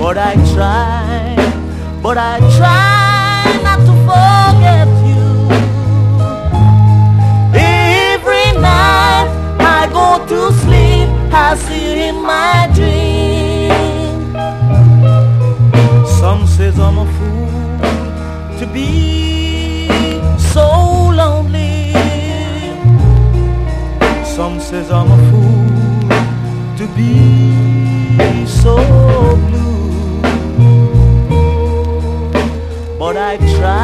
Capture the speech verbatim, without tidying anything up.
But I try, but I try not to forget you. Every night I go to sleep, I see you in my dream. Some says I'm a fool to be so lonely. Some says I'm a fool to be so blue. But I try